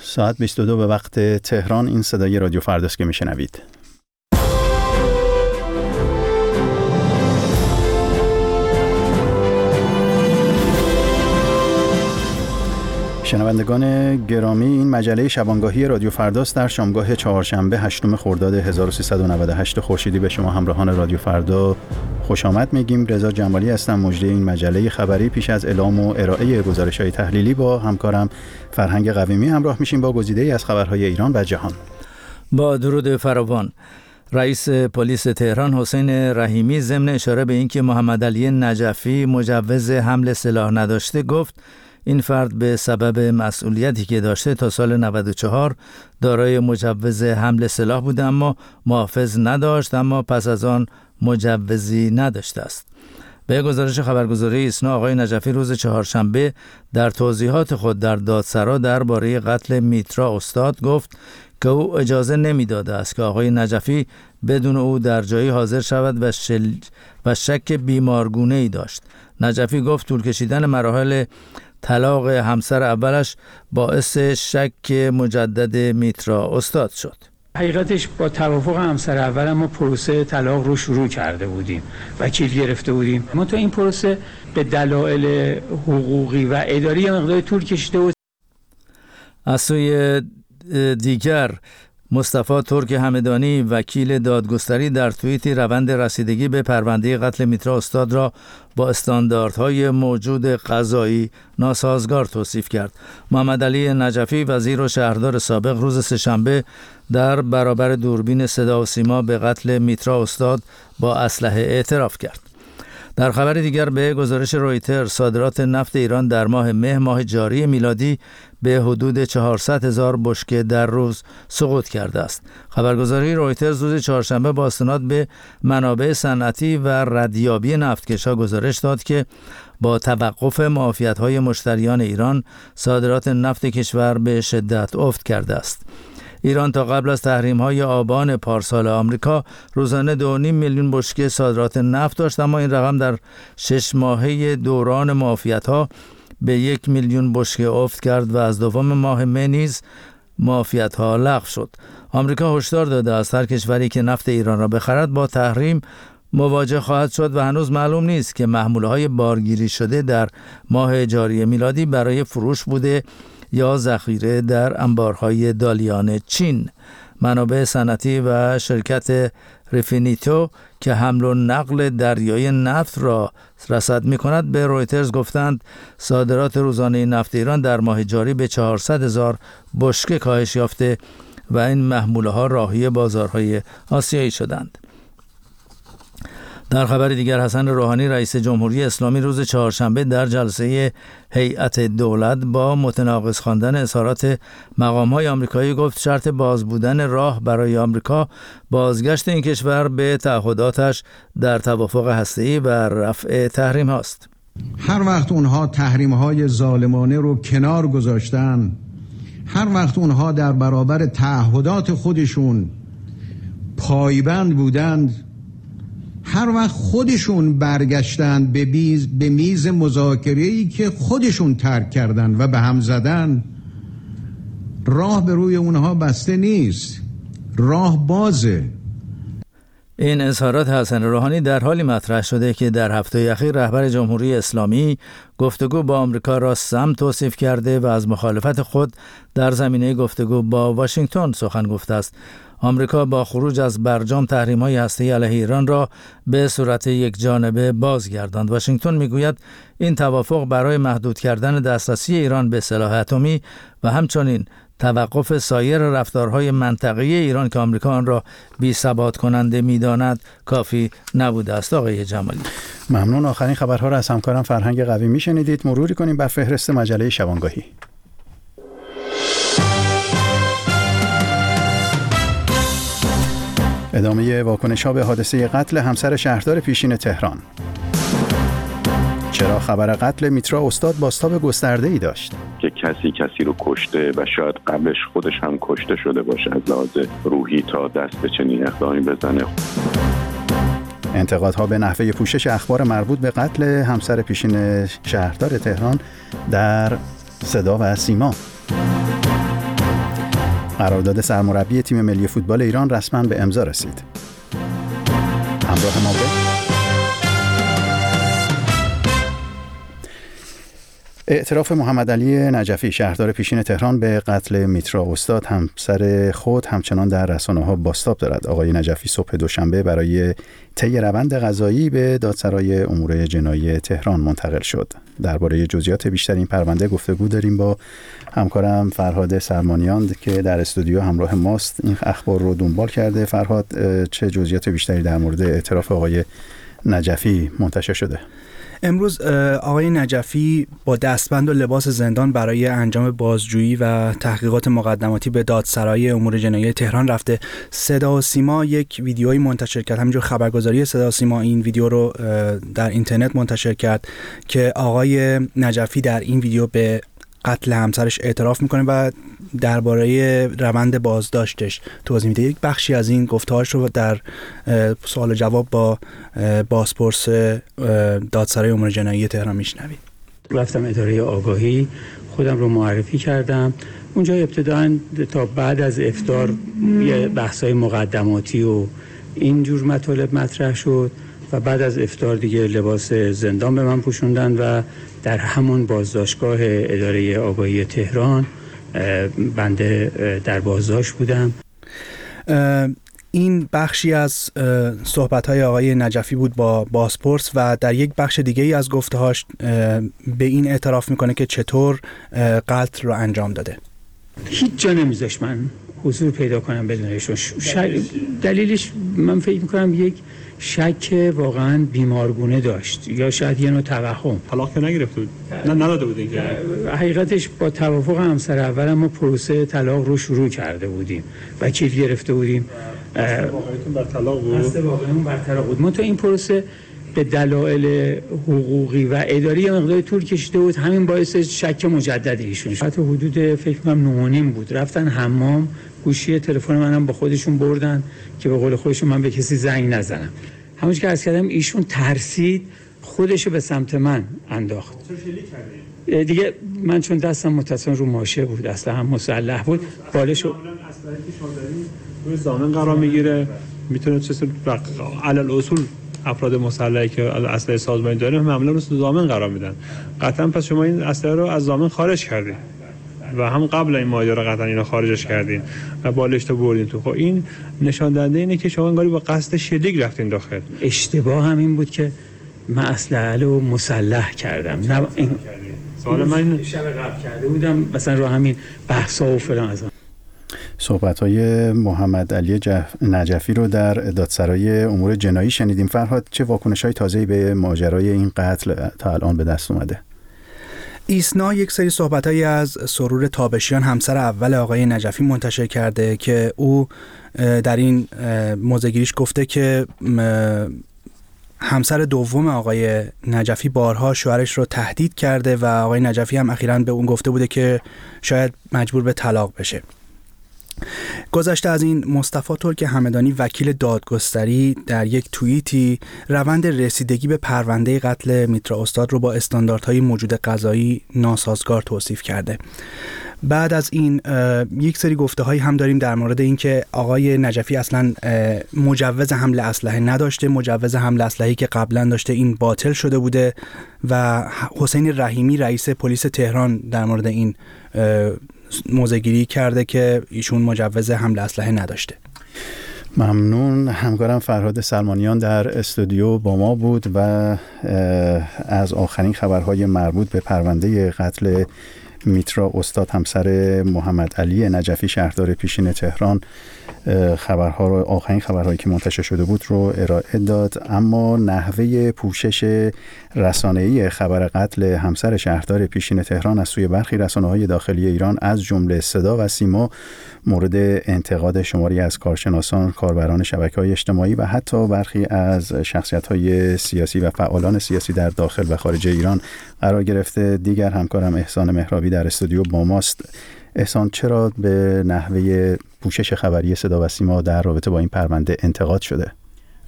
ساعت 22 به وقت تهران. این صدای رادیو فرداست که میشنوید. شنوندگان گرامی، این مجله شبانگاهی رادیو فرداست. در شامگاه چهارشنبه 8 خرداد 1398 خورشیدی به شما همراهان رادیو فردا خوش آمد میگیم. رضا جنبالی هستم. مجری این مجله خبری پیش از اعلام و ارائه گزارش‌های تحلیلی با همکارم فرهنگ قویمی همراه میشیم با گزیده‌ای از خبرهای ایران و جهان. با درود فراوان، رئیس پلیس تهران حسین رحیمی ضمن اشاره به اینکه محمد علی نجفی مجوز حمل سلاح نداشته گفت این فرد به سبب مسئولیتی که داشته تا سال 94 دارای مجوز حمل سلاح بوده اما محافظ نداشت، اما پس از آن مجوزی نداشته است. به گزارش خبرگزاری ایسنا، آقای نجفی روز چهارشنبه در توضیحات خود در دادسرا درباره قتل میترا استاد گفت که او اجازه نمیداده است که آقای نجفی بدون او در جایی حاضر شود و شک بیمارگونه‌ای داشت. نجفی گفت طول کشیدن مراحل طلاق همسر اولش باعث شک مجدد میترا استاد شد. حقیقتش با توافق همسر اول ما پروسه طلاق رو شروع کرده بودیم، وکیل گرفته بودیم، ما تو این پروسه به دلایل حقوقی و اداری مقدار طول کشیده بود. از سوی دیگر مصطفی ترک همدانی وکیل دادگستری در توییتی روند رسیدگی به پرونده قتل میترا استاد را با استانداردهای موجود قضایی ناسازگار توصیف کرد. محمد علی نجفی وزیر و شهردار سابق روز سه‌شنبه در برابر دوربین صدا و سیما به قتل میترا استاد با اسلحه اعتراف کرد. در خبر دیگر به گزارش رویتر، صادرات نفت ایران در ماه جاری میلادی به حدود 400,000 بشکه در روز سقوط کرده است. خبرگزاری رویترز روز چهارشنبه با استناد به منابع صنعتی و ردیابی نفتکش‌ها گزارش داد که با توقف معافیت‌های مشتریان ایران، صادرات نفت کشور به شدت افت کرده است. ایران تا قبل از تحریم‌های آبان پارسال آمریکا روزانه 2.5 میلیون بشکه صادرات نفت داشت، اما این رقم در 6 ماهه دوران معافیت‌ها به 1 میلیون بشکه افت کرد و از دوم ماه مه نیز معافیت‌ها لغو شد. آمریکا هشدار داده است هر کشوری که نفت ایران را بخرد با تحریم مواجه خواهد شد و هنوز معلوم نیست که محموله‌های بارگیری شده در ماه جاری میلادی برای فروش بوده یا ذخیره در انبارهای دالیان چین. منابع صنعتی و شرکت رفینیتو که حمل و نقل دریایی نفت را رصد می‌کند به رویترز گفتند صادرات روزانه نفت ایران در ماه جاری به 400,000 بشکه کاهش یافته و این محموله‌ها راهی بازارهای آسیایی شدند. در خبر دیگر، حسن روحانی رئیس جمهوری اسلامی روز چهارشنبه در جلسه هیئت دولت با متناقض خواندن اظهارات مقام‌های آمریکایی گفت شرط باز بودن راه برای آمریکا بازگشت این کشور به تعهداتش در توافق هسته‌ای و رفع تحریم است. هر وقت اونها تحریم‌های ظالمانه رو کنار گذاشتن، هر وقت اونها در برابر تعهدات خودشون پایبند بودند، هر وقت خودشون برگشتن به میز مذاکره‌ای که خودشون ترک کردن و به هم زدن، راه به روی اونها بسته نیست، راه بازه. این اظهارات حسن روحانی در حالی مطرح شده که در هفته اخیر رهبر جمهوری اسلامی گفتگو با آمریکا را سم توصیف کرده و از مخالفت خود در زمینه گفتگو با واشنگتن سخن گفته است. آمریکا با خروج از برجام تحریم‌های هسته‌ای علیه ایران را به صورت یکجانبه بازگرداند. واشنگتن میگوید این توافق برای محدود کردن دسترسی ایران به سلاح اتمی و همچنین توقف سایر رفتارهای منطقه‌ای ایران که آمریکا آن را بی‌ثبات کننده می‌داند کافی نبوده است. آقای جمالی ممنون. آخرین خبرها را از همکارم فرهنگ قویمی شنیدید. مروری کنیم بر فهرست مجله شبانگاهی. ادامه واکنش‌ها به حادثه قتل همسر شهردار پیشین تهران. چرا خبر قتل میترا استاد بازتاب گسترده‌ای داشت؟ که کسی رو کشته و شاید قبلش خودش هم کشته شده باشه از لحاظ روحی تا دست به چنین اقدامی بزنه. انتقادها به نحوه پوشش اخبار مربوط به قتل همسر پیشین شهردار تهران در صدا و سیما. قرارداد سرمربی تیم ملی فوتبال ایران رسما به امضا رسید. همراه ما اعتراف محمد علی نجفی شهردار پیشین تهران به قتل میترا استاد همسر خود همچنان در رسانه‌ها بازتاب دارد. آقای نجفی صبح دوشنبه برای طی روند قضایی به دادسرای امور جنایی تهران منتقل شد. درباره جزئیات بیشتر این پرونده گفتگو داریم با همکارم فرهاد سرمانیان که در استودیو همراه ماست. این اخبار رو دنبال کرده. فرهاد، چه جزئیات بیشتری در مورد اعتراف آقای نجفی منتشر شده؟ امروز آقای نجفی با دستبند و لباس زندان برای انجام بازجویی و تحقیقات مقدماتی به دادسرای امور جنایی تهران رفته. صدا و سیما یک ویدیویی منتشر کرد، همینجور خبرگزاری صدا و سیما این ویدیو رو در اینترنت منتشر کرد که آقای نجفی در این ویدیو به قتل همسرش اعتراف میکنه و درباره روند بازداشتش توضیح میده. یک بخشی از این گفته‌هاش رو در سوال و جواب با بازپرس دادسرای امور جنایی تهران میشنوید. رفتم اداره آگاهی، خودم رو معرفی کردم. اونجا ابتداً تا بعد از افطار یه بحث‌های مقدماتی و اینجور مطالب مطرح شد و بعد از افطار دیگه لباس زندان به من پوشوندن و در همون بازداشتگاه اداره آگاهی تهران بنده در بازداشت بودم. این بخشی از صحبت‌های آقای نجفی بود با بازپرس و در یک بخش دیگه‌ای از گفته‌هاش به این اعتراف میکنه که چطور قتل رو انجام داده. هیچ جا نمیذاش من حضور پیدا کنم بدون ایشون. دلیلش من فکر میکنم یک شک واقعا بیمارگونه داشت یا شاید یه نوع توهم. طلاق که نگرفته بود؟ نه نداده بودین که؟ حقیقتش با توافق همسر اول ما پروسه طلاق رو شروع کرده بودیم. وکیل گرفته بودیم. واقعیتون بر طلاق بود؟ اصل واقعیتون بر طلاق بود. من تو این پروسه به دلایل حقوقی و اداری یه مقدار طول کشیده بود، همین باعث شک مجدد ایشون شد. حتی حدود فکر کنم 9:30 بود. رفتن حمام، گوشی تلفن منم با خودشون بردن که به قول خودشون من به کسی زنگ نزنم. همونش که عرض کردم ایشون ترسید، خودشو به سمت من انداخت. دیگه من چون دستم متصل رو ماشه بود، اصلا هم مسلح بود، بالشو اسلحه‌ای که شما دارین روی ضامن قرار میگیره، میتونه چه علل اصول افراد مسلحی که اسلحه سازمانی داره معمولا رو ضامن قرار میدن. قطعا پس شما این اسلحه رو از ضامن خارج کردین و هم قبل این ماجرا قطعا اینو خارجش کردین و بالشتو بردین تو. خب این نشان دهنده اینه که شما انگاری با قصد شلیک رفتین داخل. اشتباه همین بود که من اسلحه رو مسلح کردم. نه این سوال من شب قبل کرده بودم مثلا رو همین بحثا و فلان. از صحبت‌های محمد علی نجفی رو در دادسرای امور جنایی شنیدیم. فرهاد، چه واکنش‌های تازه‌ای به ماجرای این قتل تا الان به دست اومده؟ ایسنا یک سری صحبت‌هایی از سرور تابشیان همسر اول آقای نجفی منتشر کرده که او در این موضع‌گیریش گفته که همسر دوم آقای نجفی بارها شوهرش رو تهدید کرده و آقای نجفی هم اخیراً به اون گفته بوده که شاید مجبور به طلاق بشه. گذشته از این، مصطفی ترک همدانی وکیل دادگستری در یک توییتی روند رسیدگی به پرونده قتل میترا استاد رو با استانداردهای موجود قضایی ناسازگار توصیف کرده. بعد از این یک سری گفته‌هایی هم داریم در مورد اینکه آقای نجفی اصلا مجوز حمل اسلحه نداشته، مجوز حمل اسلحه‌ای که قبلا داشته این باطل شده بوده و حسین رحیمی رئیس پلیس تهران در مورد این موضع‌گیری کرده که ایشون مجوز حمل اسلحه نداشته. ممنون. همکارم فرهاد سلمانیان در استودیو با ما بود و از آخرین خبرهای مربوط به پرونده قتل میترا استاد همسر محمد علی نجفی شهردار پیشین تهران آخرین خبرهایی که منتشر شده بود رو ارائه داد. اما نحوه پوشش رسانه‌ای خبر قتل همسر شهردار پیشین تهران از سوی برخی رسانه‌های داخلی ایران از جمله صدا و سیما مورد انتقاد شماری از کارشناسان، کاربران شبکه‌های اجتماعی و حتی برخی از شخصیت‌های سیاسی و فعالان سیاسی در داخل و خارج ایران قرار گرفته. دیگر همکارم احسان مهرابی در استودیو با ماست. احسان، چرا به نحوه پوشش خبری صدا و سیما در رابطه با این پرونده انتقاد شده؟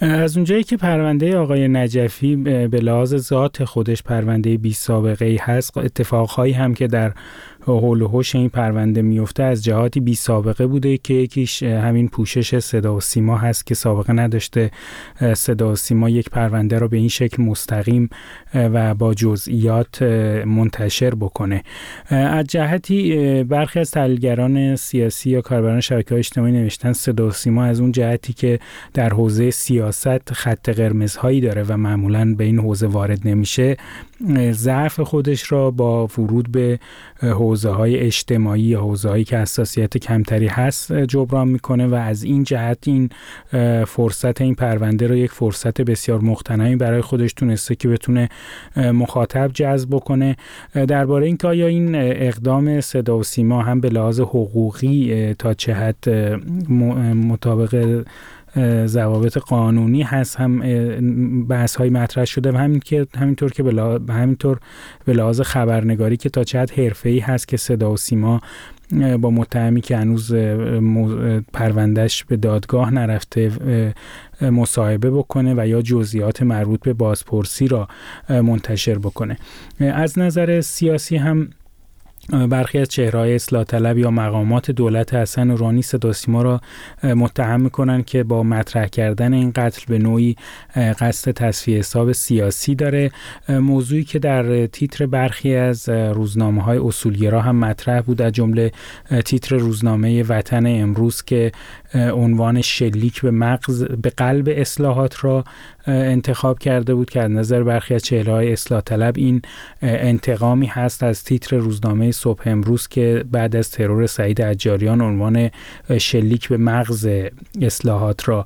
از اونجایی که پرونده آقای نجفی به لحاظ ذات خودش پرونده بی سابقه‌ای هست، اتفاقهایی هم که در حول و حوش این پرونده میفته از جهاتی بی سابقه بوده که یکیش همین پوشش صدا و سیما هست که سابقه نداشته صدا و سیما یک پرونده رو به این شکل مستقیم و با جزئیات منتشر بکنه. از جهتی برخی از تحلیلگران سیاسی یا کاربران شبکه‌های اجتماعی نوشتن صدا و سیما از اون جهتی که در حوزه سیاست خط قرمزهایی داره و معمولاً به این حوزه وارد نمیشه، ضعف خودش را با ورود به حوزه‌های اجتماعی یا حوزه‌هایی که حساسیت کمتری هست جبران میکنه و از این جهت این فرصت این پرونده رو یک فرصت بسیار مقتنعی برای خودش تونسته که بتونه مخاطب جذب بکنه. درباره اینکه آیا این اقدام صدا و سیما هم به لحاظ حقوقی تا چه حد مطابق ضوابط قانونی هست هم بحث های مطرح شده و همینطور به لحاظ خبرنگاری که تا چه حد حرفه‌ای هست که صدا و سیما با متهمی که هنوز پروندهش به دادگاه نرفته مصاحبه بکنه و یا جزئیات مربوط به بازپرسی را منتشر بکنه. از نظر سیاسی هم برخی از چهره‌های اصلاح طلب یا مقامات دولت حسن نورانی صدا و سیما را متهم می‌کنند که با مطرح کردن این قتل به نوعی قصد تصفیه حساب سیاسی داره. موضوعی که در تیتر برخی از روزنامه‌های اصولگرا هم مطرح بود، از جمله تیتر روزنامه وطن امروز که عنوان شلیک به قلب اصلاحات را انتخاب کرده بود که از نظر برخی از چهره‌های اصلاح طلب این انتقامی هست از تیتر روزنامه صبح امروز که بعد از ترور سعید عجاریان عنوان شلیک به مغز اصلاحات را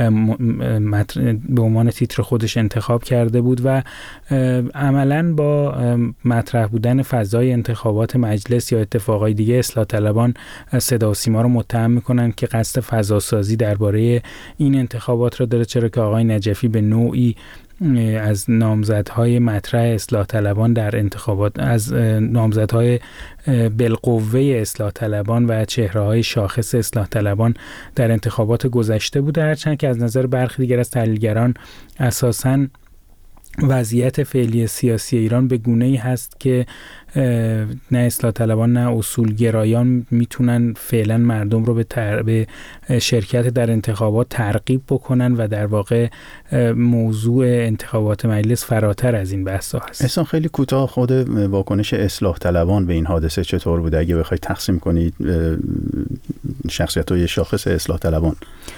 به عنوان تیتر خودش انتخاب کرده بود و عملاً با مطرح بودن فضای انتخابات مجلس یا اتفاقای دیگه اصلاح طلبان صدا و سیما رو متهم می‌کنن که قصد فضاسازی درباره این انتخابات را داره، چرا که آقای نجفی به نوعی از نامزدهای مطرح اصلاح طلبان در انتخابات، از نامزدهای بالقوه اصلاح طلبان و چهره‌های شاخص اصلاح طلبان در انتخابات گذشته بوده، هرچند که از نظر برخی دیگر از تحلیلگران اساساً وضعیت فعلی سیاسی ایران به گونه‌ای هست که نه اصلاح طلبان نه اصولگرایان میتونن فعلا مردم رو به شرکت در انتخابات ترغیب بکنن و در واقع موضوع انتخابات مجلس فراتر از این بحثا هست. احسان خیلی کوتاه خود واکنش اصلاح طلبان به این حادثه چطور بوده اگه بخواید تقسیم کنید شخصیت‌های شاخص اصلاح طلبان؟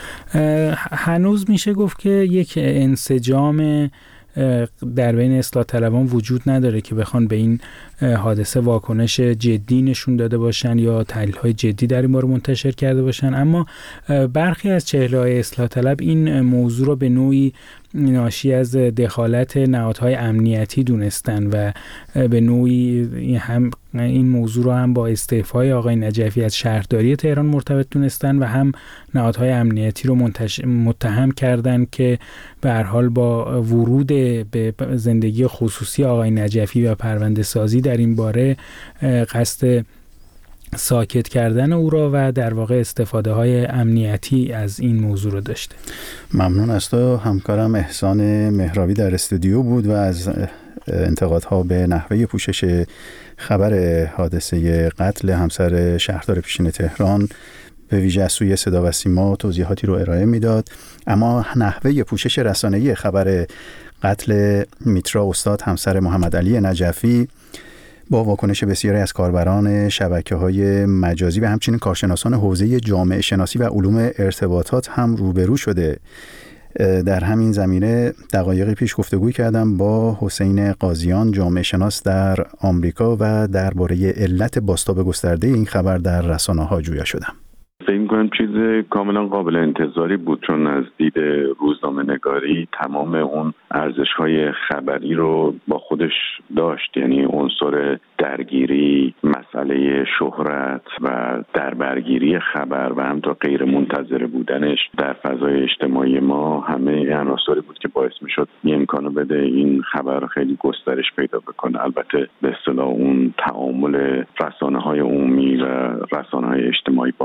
هنوز میشه گفت که یک انسجام در بین اصلاح طلبان وجود نداره که بخوان به این حادثه واکنش جدی نشون داده باشن یا تحلیل‌های جدی در این باره منتشر کرده باشن، اما برخی از چهره‌های اصلاح طلب این موضوع رو به نوعی ناشی از دخالت نهادهای امنیتی دونستن و به نوعی این موضوع رو هم با استعفای آقای نجفی از شهرداری تهران مرتبط دونستن و هم نهادهای امنیتی رو متهم کردن که به هر حال با ورود به زندگی خصوصی آقای نجفی و پرونده سازی در این باره قصد ساکت کردن او را و در واقع استفاده های امنیتی از این موضوع رو داشته. ممنون از تو. همکارم احسان مهراوی در استودیو بود و از انتقادها به نحوه پوشش خبر حادثه قتل همسر شهردار پیشین تهران به ویژه از سوی صدا و سیما توضیحاتی رو ارائه میداد، اما نحوه پوشش رسانه‌ای خبر قتل میترا استاد همسر محمد علی نجفی با واکنش بسیاری از کاربران شبکه‌های مجازی و همچنین کارشناسان حوزه جامعه شناسی و علوم ارتباطات هم روبرو شده. در همین زمینه دقایقی پیش گفتگو کردم با حسین قاضیان، جامعه شناس در آمریکا، و درباره علت بازتاب گسترده این خبر در رسانه‌ها جویا شدم. فکر می‌کنم چیز کاملا قابل انتظاری بود، چون از دید روزنامه‌نگاری تمام اون ارزش‌های خبری رو با خودش داشت، یعنی عنصر درگیری، مسئله شهرت و دربرگیری خبر و همینطور غیر منتظره بودنش در فضای اجتماعی ما، همه عناصری بود که باعث می‌شد این امکانو بده این خبر خیلی گسترش پیدا بکنه. البته به اصطلاح اون تعامل رسانه‌های عمومی و رسانه‌های اجتماعی با هم دیگه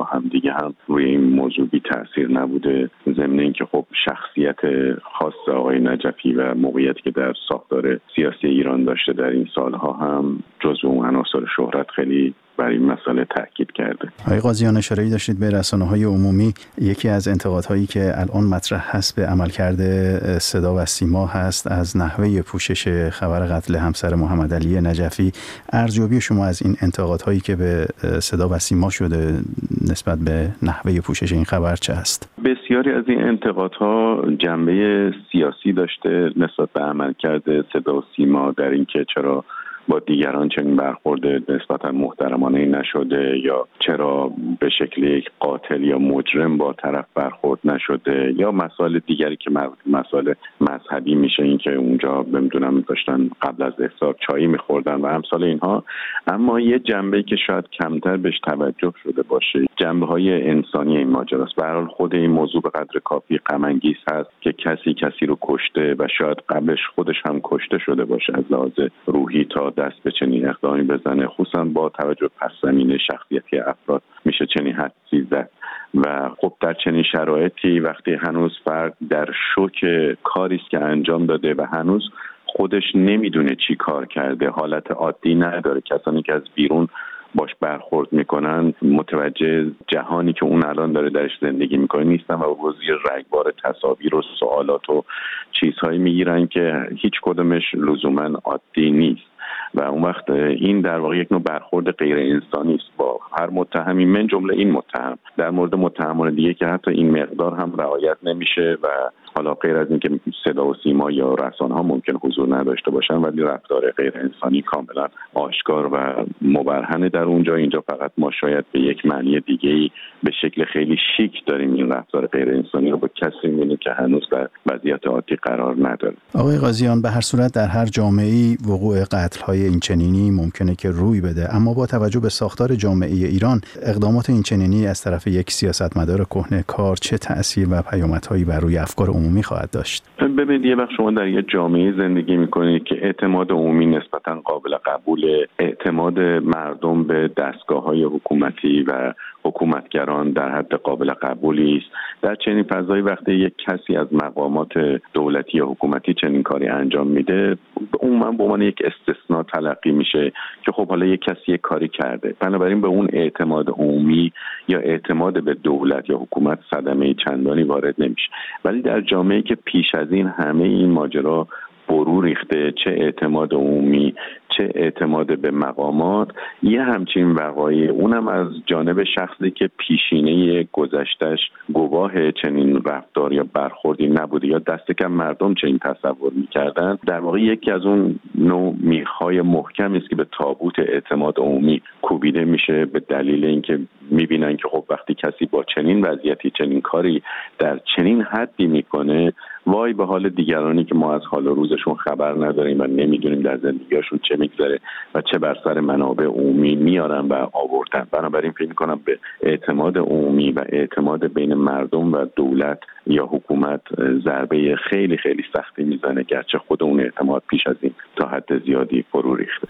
دیگه هم روی این موضوع بی تأثیر نبوده، ضمن اینکه خب شخصیت خاص آقای نجفی و موقعیتی که در ساختار سیاسی ایران داشته در این سالها هم جزو اون عناصر شهرت خیلی بر این مسئله تاکید کرده. آقای قاضیان اشاره‌ای داشتید به رسانه‌های عمومی. یکی از انتقادهایی که الان مطرح هست به عملکرد صدا و سیما هست از نحوه پوشش خبر قتل همسر محمد علی نجفی. ارزیابی شما از این انتقادهایی که به صدا و سیما شده نسبت به نحوه پوشش این خبر چه است؟ بسیاری از این انتقادها جنبه سیاسی داشته نسبت به عملکرد صدا و سیما، در اینکه چرا با دیگران چنین برخورد نسبتا محترمانه نشده، یا چرا به شکل یک قاتل یا مجرم با طرف برخورد نشده، یا مسائل دیگری که مسائل مذهبی میشه، این که اونجا بمیدونم داشتن قبل از افطار چایی میخوردن و امثال اینها. اما یه جنبه‌ای که شاید کمتر بهش توجه شده باشه، جنبه‌های انسانی این ماجراست. به هر حال خود این موضوع به قدر کافی غم انگیز هست که کسی رو کشته و شاید قبلش خودش هم کشته شده باشه از لحاظ روحی تا دست به چنین اقدامی بزنه. خصوصا با توجه پس زمینه شخصیتی افراد میشه چنین حدسی زد. و خب در چنین شرایطی وقتی هنوز فرد در شوک کاری است که انجام داده و هنوز خودش نمیدونه چی کار کرده، حالت عادی نداره، کسانی که از بیرون باش برخورد میکنن متوجه جهانی که اون الان داره درش زندگی میکنه نیستن و با زیر رگبار تصاویر و سوالات و چیزهایی میگیرن که هیچ کدومش لزوما عادی نیست. و اون وقت این در واقع یک نوع برخورد غیر انسانی است با هر متهمی، من جمله این متهم. در مورد متهمان دیگه که حتی این مقدار هم رعایت نمیشه و حالا غیر از اینکه صدا و سیما یا رسانه‌ها ممکن حضور نداشته باشن، ولی رفتار غیر انسانی کاملا آشکار و مبرهن در اونجا. اینجا فقط ما شاید به یک معنی دیگه‌ای به شکل خیلی شیک داریم این رفتار غیر انسانی رو با کسی می‌بینیم که هنوز در وضعیت عادی قرار نداره. آقای قاضیان، به هر صورت در هر جامعه‌ای وقوع قتل‌های اینچنینی ممکنه که روی بده، اما با توجه به ساختار جامعه ایران اقدامات اینچنینی از طرف یک سیاستمدار کهنه‌کار چه تأثیر و پیامدهایی بر روی افکار عمومی خواهد داشت؟ ببینید، یه وقت شما در یه جامعه زندگی میکنید که اعتماد عمومی نسبتاً قابل قبوله، اعتماد مردم به دستگاه‌های حکومتی و حکومتگران در حد قابل قبولی است. در چنین فضایی وقتی یک کسی از مقامات دولتی یا حکومتی چنین کاری انجام میده، عموما به عنوان یک استثناء تلقی میشه که خب حالا یک کسی یک کاری کرده، بنابراین به اون اعتماد عمومی یا اعتماد به دولت یا حکومت صدمه چندانی وارد نمیشه. ولی در جامعه‌ای که پیش از این همه این ماجرا فرو ریخته، چه اعتماد عمومی چه اعتماد به مقامات، یه همچین وقایع، اونم از جانب شخصی که پیشینه گذشتهش گواه چنین رفتار یا برخوردی نبوده یا دست کم مردم چنین تصور میکردن، در واقع یکی از اون نوع میخای محکمی است که به تابوت اعتماد عمومی کوبیده میشه، به دلیل اینکه میبینن که خب وقتی کسی با چنین وضعیتی چنین کاری در چنین حدی میکنه، وای به حال دیگرانی که ما از حال و روزشون خبر نداریم و نمیدونیم در زندگیشون چه میگذره و چه بر سر منابع عمومی میارن و آوردن. بنابراین فکر می‌کنم به اعتماد عمومی و اعتماد بین مردم و دولت یا حکومت ضربه خیلی خیلی سختی میزنه، گرچه خود اون اعتماد پیش از این تا حد زیادی فرو ریخته.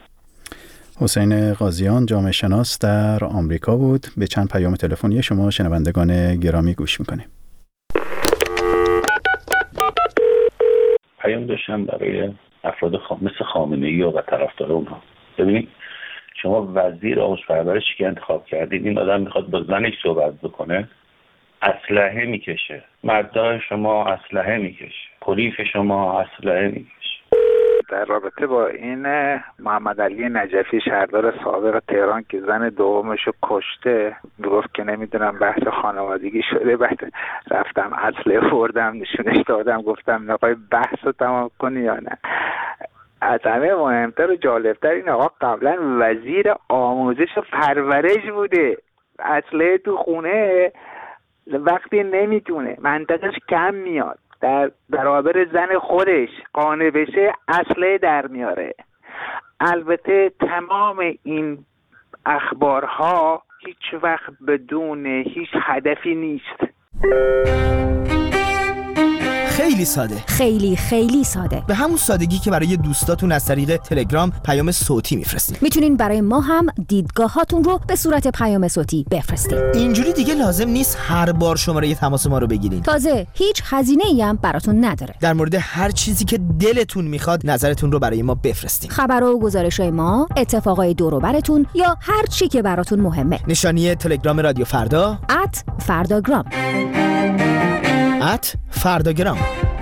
حسین قاضیان، جامعه شناس در آمریکا بود. به چند پیام تلفنی شما شنوندگان گرامی گوش میکنیم. پیام داشتم برای افراد مثل خامنه‌ای و طرفدار اونها. ببینید، شما وزیر آموزش پرورشی که انتخاب کردید، این آدم میخواد با زنش صحبت بکنه، اسلحه میکشه، مردای شما اسلحه میکشه، پلیس شما اسلحه میکشه. در رابطه با این محمد علی نجفی شهردار سابق تهران که زن دومشو کشته، گفت که نمیدونم بحث خانوادگی شده، بعد رفتم اسلحه خوردم نشونش دادم، گفتم نخوای بحث رو تمام کنی یا نه. از همه مهمتر و جالبتر این آقا قبلا وزیر آموزش و پرورش بوده، اسلحه تو خونه وقتی نمیتونه منطقش کم میاد در برابر زن خودش قانع بشه اسلحه در میاره. البته تمام این اخبارها هیچ وقت بدون هیچ هدفی نیست. خیلی ساده. خیلی خیلی ساده. به همون سادگی که برای دوستاتون از طریق تلگرام پیام صوتی میفرستید. میتونین برای ما هم دیدگاهاتون رو به صورت پیام صوتی بفرستید. اینجوری دیگه لازم نیست هر بار شماره تماس ما رو بگیرین. تازه هیچ هزینه‌ای هم براتون نداره. در مورد هر چیزی که دلتون میخواد نظرتون رو برای ما بفرستین. خبرها و گزارش‌های ما، اتفاقای دور و براتون یا هر چی که براتون مهمه. نشانی تلگرام رادیو فردا @فرداگرام. @فرداگرام.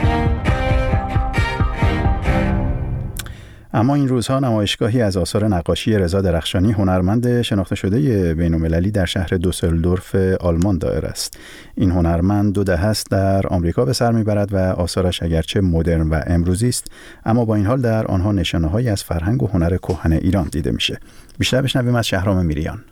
اما این روزها نمایشگاهی از آثار نقاشی رضا درخشانی، هنرمند شناخته شده بین‌المللی، در شهر دوسلدورف آلمان دایر است. این هنرمند 2 دهه است در آمریکا به سر میبرد و آثارش اگرچه مدرن و امروزی است، اما با این حال در آنها نشانه‌هایی از فرهنگ و هنر کهن ایران دیده میشه. بیشتر بشنویم از شهرام میریان.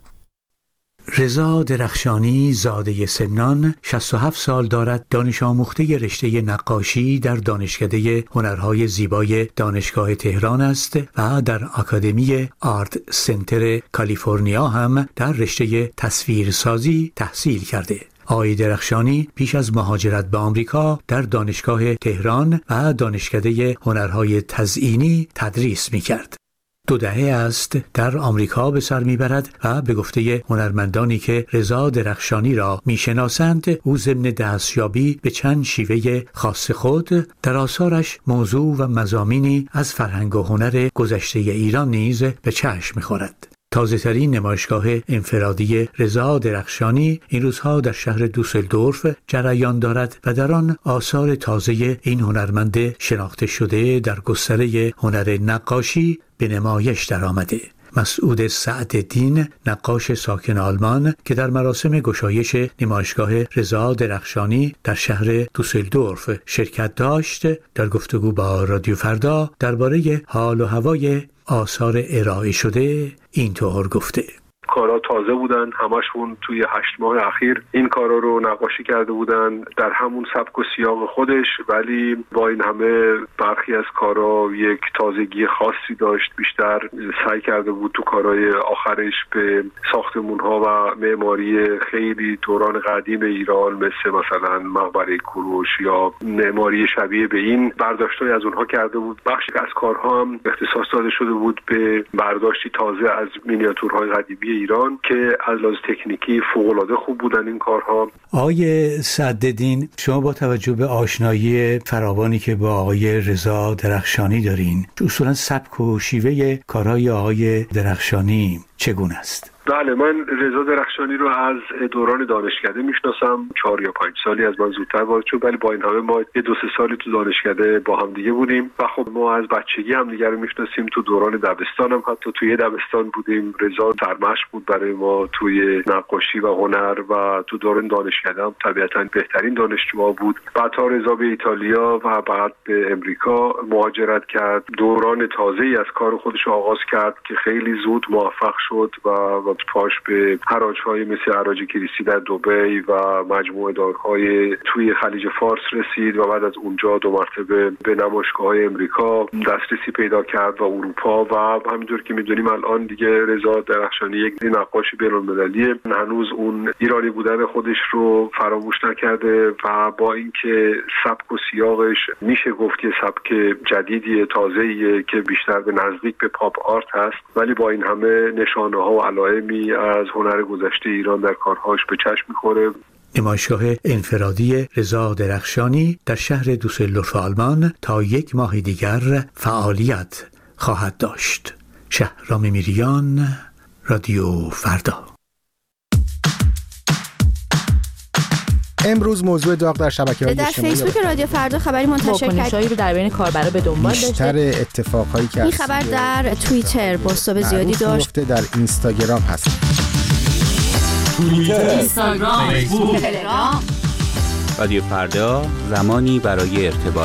رضا درخشانی زاده سمنان 67 سال دارد. دانش آموخته رشته نقاشی در دانشکده هنرهای زیبای دانشگاه تهران است و در آکادمی آرت سنتر کالیفرنیا هم در رشته تصویرسازی تحصیل کرده. آقای درخشانی پیش از مهاجرت به آمریکا در دانشگاه تهران و دانشکده هنرهای تزئینی تدریس می‌کرد. 2 دهه است در آمریکا به سر میبرد و به گفته هنرمندانی که رضا درخشانی را میشناسند، او ضمن دستیابی به چند شیوه خاص خود در آثارش موضوع و مضامینی از فرهنگ و هنر گذشته ایران نیز به چشم میخورد. تازه‌ترین نمایشگاه انفرادی رضا درخشانی این روزها در شهر دوسلدورف جریان دارد و در آن آثار تازه این هنرمند شناخته شده در گستره هنر نقاشی به نمایش درآمده. مسعود سعدالدین، نقاش ساکن آلمان که در مراسم گشایش نمایشگاه رضا درخشانی در شهر دوسلدورف شرکت داشت، در گفتگو با رادیو فردا درباره حال و هوای آثار ارائه شده اینطور گفته: کارا تازه بودن، همشون توی 8 ماه اخیر این کارا رو نقاشی کرده بودن در همون سبک و سیاق خودش، ولی با این همه برخی از کارا یک تازگی خاصی داشت. بیشتر سعی کرده بود تو کارهای آخرش به ساختمون‌ها و معماری خیلی دوران قدیم ایران مثلا مقبره کوروش یا معماری شبیه به این برداشت‌های از اونها کرده بود. بخشی از کارها هم اختصاص داده شده بود به برداشتی تازه از مینیاتورهای قدیمی ایران که از لحاظ تکنیکی فوق‌العاده خوب بودن این کارها. آقای سعدالدین، شما با توجه به آشنایی فراوانی که با آقای رضا درخشانی دارین، اصولا سبک و شیوه کارهای آقای درخشانی چگونه است؟ بله، من رضا درخشانی رو از دوران دانشکده میشناسم. 4 یا 5 سالی از من زودتر وارد شد، ولی با این همه ما 2-3 سالی تو دانشکده با هم دیگه بودیم و خب ما از بچگی هم دیگه رو میشناسیم. تو دوران دبستان هم حتی توی دبستان بودیم. رضا سرمشق بود برای ما توی نقاشی و هنر و تو دوران دانشکده هم طبیعتاً بهترین دانشجوها بود. بعد تا رضا به ایتالیا و بعد به امریکا مهاجرت کرد. دوران تازه‌ای از کار خودش آغاز کرد که خیلی زود موفق شد و پاش به حراج‌های مثل حراج کریسی در دبی و مجموعه دارهای توی خلیج فارس رسید و بعد از اونجا 2 مرتبه به نمایشگاه‌های امریکا دسترسی پیدا کرد و اروپا و همینطور که می‌دونیم الان دیگه رضا درخشانی یک نقاش بین‌المللیه. هنوز اون ایرانی بودن خودش رو فراموش نکرده و با اینکه سبک و سیاقش میشه گفت یه سبک جدیدیه، تازه‌ایه که بیشتر به نزدیک به پاپ آرت هست، ولی با این همه نشانه‌ها و علائمی از هنر گذشته ایران در کارهاش به چشم می‌خوره. نمایشگاه انفرادی رضا درخشانی در شهر دوسلدورف آلمان تا 1 ماه دیگر فعالیت خواهد داشت. شهرام میریان، رادیو فردا. امروز موضوع داغ در شبکه‌های اجتماعی در فیسبوک رادیو فردا خبری منتشر کرد رو در بین کاربرا به دنبال داشته. بیشتر اتفاقایی که این خبر در توییتر بازتاب زیادی داشت. در اینستاگرام هست. توییتر، اینستاگرام، فیسبوک، تلگرام. رادیو فردا، زمانی برای ارتباط.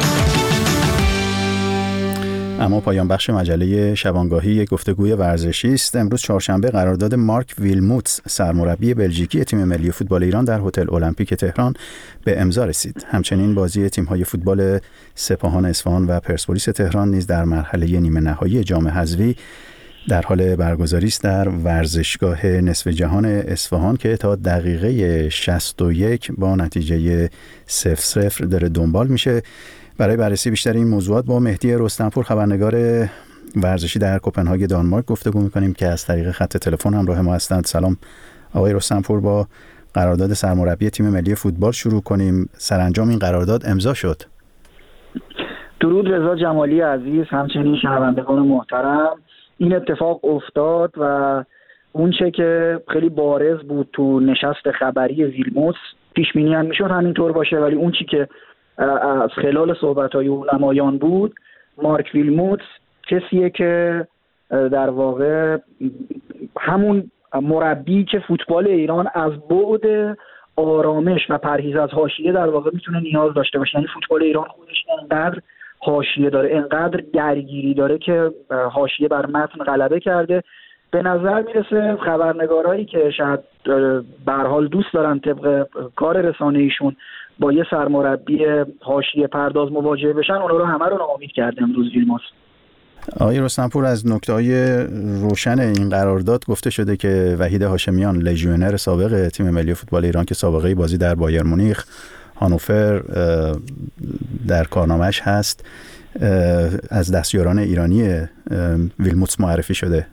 اما پایان بخش مجله شبانگاهی یک گفتگوی ورزشی است. امروز چهارشنبه قرارداد مارک ویلموتس سرمربی بلژیکی تیم ملی فوتبال ایران در هتل المپیک تهران به امضا رسید. همچنین بازی تیم‌های فوتبال سپاهان اصفهان و پرسپولیس تهران نیز در مرحله نیمه نهایی جام حذفی در حال برگزاری است در ورزشگاه نصف جهان اصفهان که تا دقیقه 61 با نتیجه 0-0 داره دنبال میشه. برای بررسی بیشتر این موضوعات با مهدی رستمپور خبرنگار ورزشی در کوپنهاگ دانمارک گفتگو میکنیم که از طریق خط تلفن همراه ما هستند. سلام آقای رستمپور. با قرارداد سرمربی تیم ملی فوتبال شروع کنیم. سرانجام این قرارداد امضا شد. درود رضا جمالی عزیز، همچنین شنوندگان محترم. این اتفاق افتاد و اون چه که خیلی بارز بود تو نشست خبری ویلموتس، پیش بینی هم میشد همینطور باشه، ولی اون چی که از خلال صحبت‌های علمایان بود، مارک ویلموتس کسیه که در واقع همون مربی که فوتبال ایران از بعد آرامش و پرهیز از حاشیه در واقع میتونه نیاز داشته باشه. یعنی فوتبال ایران خودش انقدر حاشیه داره، انقدر درگیری داره که حاشیه بر متن غلبه کرده. به نظر میرسه خبرنگارایی که شاید به هر حال دوست دارن طبق کار رسانه‌ایشون با یه سرمربی حاشیه پرداز مواجه بشن، اونا رو همه رو ناامید کرده امروز ویلموتس. آقای رستمپور، از نکته‌های روشن این قرارداد گفته شده که وحید هاشمیان، لژیونر سابق تیم ملی فوتبال ایران که سابقه بازی در بایر مونیخ، هانوفر در کارنامه‌اش هست، از دستیاران ایرانی ویلموتس معرفی شده.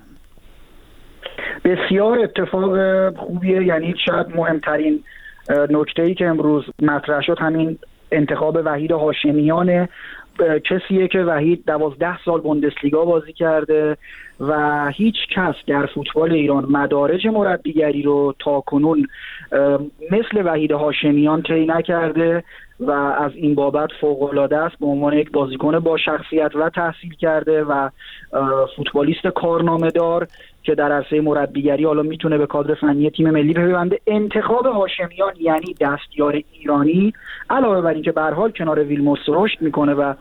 بسیار اتفاق خوبیه. یعنی شاید مهمترین نکته‌ای که امروز مطرح شد همین انتخاب وحید هاشمیانه. کسیه که وحید 12 سال بوندسلیگا بازی کرده و هیچ کس در فوتبال ایران مدارج مربیگری رو تاکنون مثل وحید هاشمیان طی نکرده و از این بابت فوق‌العاده است. به عنوان یک بازیکن با شخصیت و تحصیل کرده و فوتبالیست کارنامه‌دار که در عرصه مربیگری حالا میتونه به کادر فنی تیم ملی بپیونده. انتخاب هاشمیان یعنی دستیار ایرانی، علاوه بر اینکه به هر حال کنار ویلموتس رشد میکنه و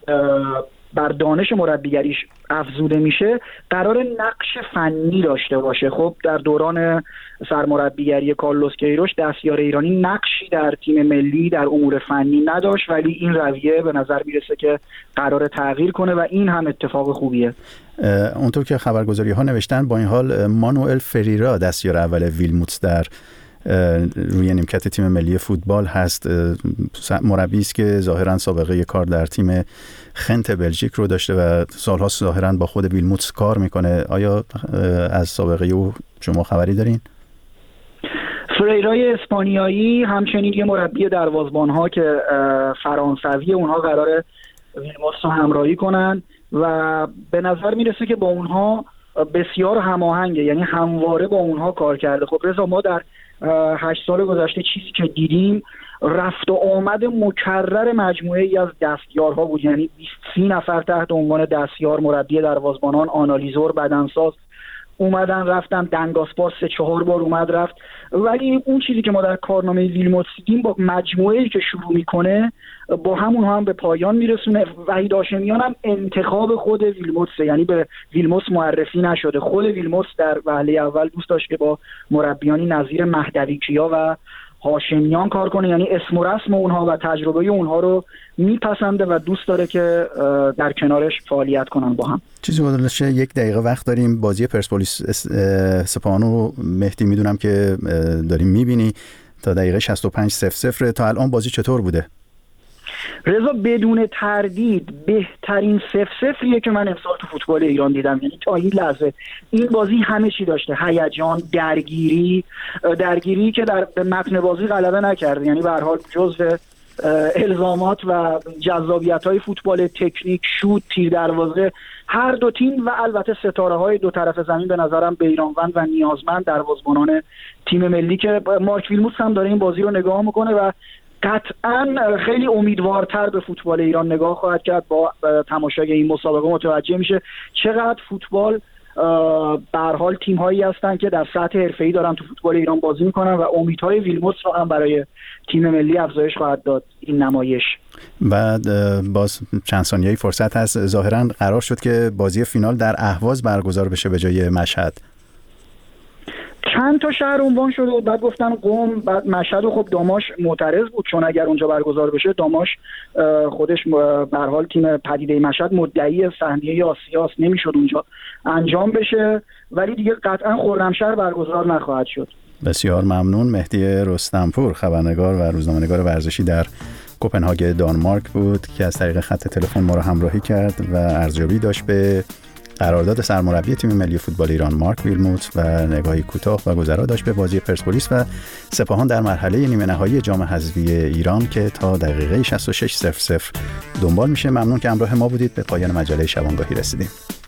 بر دانش مربیگریش افزوده میشه، قرار نقش فنی داشته باشه. خب در دوران سرمربیگری کارلوس کیروش دستیار ایرانی نقشی در تیم ملی در امور فنی نداشت، ولی این رویه به نظر میرسه که قرار تغییر کنه و این هم اتفاق خوبیه. اونطور که خبرگزاری ها نوشتن، با این حال مانوئل فریرا دستیار اول ویلموتس در روی نیمکت تیم ملی فوتبال هست. مربی است که ظاهرا سابقه کار در تیم خنت بلژیک رو داشته و سال‌هاست ظاهرا با خود ویلموتس کار میکنه. آیا از سابقه او شما خبری دارین؟ فریرای اسپانیایی همچنین یه مربی دروازه‌بان‌ها که فرانسوی، اونها قراره ویلموتس رو همراهی کنن و به نظر میرسه که با اونها بسیار هماهنگه، یعنی همواره با اونها کار کرده. خب رضا، ما در 8 سال گذشته چیزی که دیدیم رفت و آمد مکرر مجموعه ای از دستیارها بود. یعنی 30 نفر تحت عنوان دستیار، مربی دروازه‌بانان، آنالیزور، بدنساز اومدن رفتن، دنگاسپار 3-4 بار اومد رفت. ولی اون چیزی که ما در کارنامه ویلموتس دیدیم، با مجموعه‌ای که شروع میکنه با همون هم به پایان میرسونه. وحید هاشمیان هم انتخاب خود ویلموتس، یعنی به ویلموتس معرفی نشده. خود ویلموتس در وهله اول دوست داشت که با مربیانی نظیر مهدوی کیا و هاشمیان کار کنه، یعنی اسم و رسم اونها و تجربه اونها رو میپسنده و دوست داره که در کنارش فعالیت کنن با هم. چیزی گذشته 1 دقیقه وقت داریم. بازی پرسپولیس سپاهان مهدی میدونم که داریم میبینی، تا دقیقه 65 0-0. تا الان بازی چطور بوده؟ رضا، بدون تردید بهترین 0-0 که من امسال تو فوتبال ایران دیدم. یعنی تا این لحظه این بازی همه چی داشته: هیجان، درگیری که در متن بازی غلبه نکرده. یعنی به هر حال جزء الزامات و جذابیت‌های فوتبال تکنیک، شوت، تیر دروازه، هر دو تیم و البته ستاره‌های دو طرف زمین به نظرم بیرانوند و نیازمند دروازه‌بانان تیم ملی که مارک ویلموتس هم داره این بازی رو نگاه میکنه و قطعاً خیلی امیدوارتر به فوتبال ایران نگاه خواهد کرد. با تماشای این مسابقه متوجه میشه چقدر فوتبال به هر حال تیم‌هایی هستن که در سطح حرفه‌ای دارن تو فوتبال ایران بازی میکنن و امیدهای ویلموتس رو هم برای تیم ملی افزایش خواهد داد این نمایش. بعد باز چند ثانیه‌ای فرصت هست. ظاهراً قرار شد که بازی فینال در اهواز برگزار بشه به جای مشهد. چند تا شهر عنوان شده و بعد گفتن قم، بعد مشهد و خب داماش معترض بود چون اگر اونجا برگزار بشه داماش خودش به هر حال تیم پدیده مشهد مدعی سهمیه آسیاست، نمیشد اونجا انجام بشه، ولی دیگه قطعا خرمشهر برگزار نخواهد شد. بسیار ممنون. مهدی رستمپور خبرنگار و روزنامه‌نگار ورزشی در کوپنهاگ دانمارک بود که از طریق خط تلفن ما را همراهی کرد و ارزیابی داشت به قرارداد سرمربی تیم ملی فوتبال ایران مارک ویلموت و نگاهی کوتاه و گذرا داشت به بازی پرسپولیس و سپاهان در مرحله نیمه نهایی جام حذفی ایران که تا دقیقه 66:00 دنبال میشه. ممنون که همراه ما بودید. به پایان مجله شبانگاهی رسیدیم.